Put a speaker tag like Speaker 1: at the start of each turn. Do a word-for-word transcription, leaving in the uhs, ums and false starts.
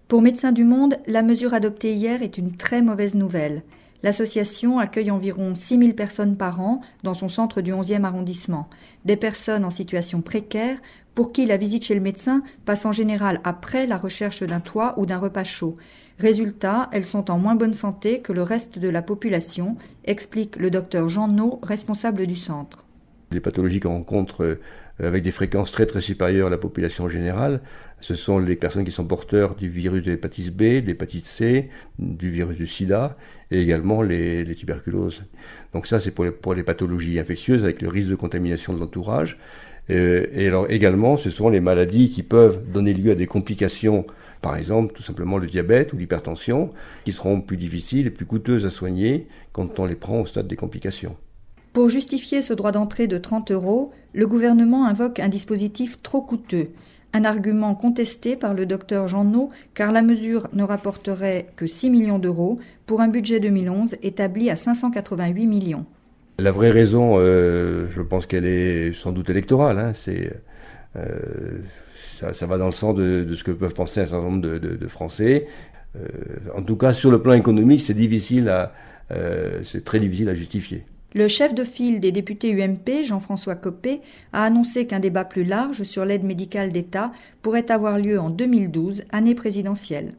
Speaker 1: Pour Médecins du Monde, la mesure adoptée hier est une très mauvaise nouvelle. L'association accueille environ six mille personnes par an dans son centre du onzième arrondissement. Des personnes en situation précaire pour qui la visite chez le médecin passe en général après la recherche d'un toit ou d'un repas chaud. Résultat, elles sont en moins bonne santé que le reste de la population, explique le docteur Jean No, responsable du centre.
Speaker 2: Les pathologies qu'on rencontre avec des fréquences très très supérieures à la population générale, ce sont les personnes qui sont porteurs du virus de l'hépatite B, de l'hépatite C, du virus du sida et également les, les tuberculoses. Donc ça c'est pour les, pour les pathologies infectieuses avec le risque de contamination de l'entourage. Euh, et alors également ce sont les maladies qui peuvent donner lieu à des complications, par exemple tout simplement le diabète ou l'hypertension, qui seront plus difficiles et plus coûteuses à soigner quand on les prend au stade des complications.
Speaker 1: Pour justifier ce droit d'entrée de trente euros, le gouvernement invoque un dispositif trop coûteux. Un argument contesté par le docteur Jean No, car la mesure ne rapporterait que six millions d'euros pour un budget deux mille onze établi à cinq cent quatre-vingt-huit millions.
Speaker 2: La vraie raison, euh, je pense qu'elle est sans doute électorale. Hein, c'est, euh, ça, ça va dans le sens de, de ce que peuvent penser un certain nombre de, de, de Français. Euh, en tout cas, sur le plan économique, c'est difficile à, euh, c'est très difficile à justifier.
Speaker 1: Le chef de file des députés U M P, Jean-François Copé, a annoncé qu'un débat plus large sur l'aide médicale d'État pourrait avoir lieu en deux mille douze, année présidentielle.